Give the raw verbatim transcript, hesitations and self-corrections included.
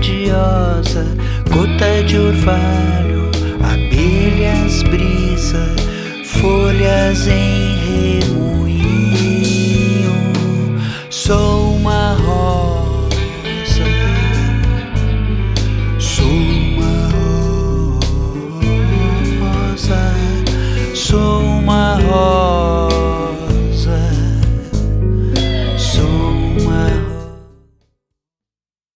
radiosa, gota de orvalho, abelhas, brisa, folhas em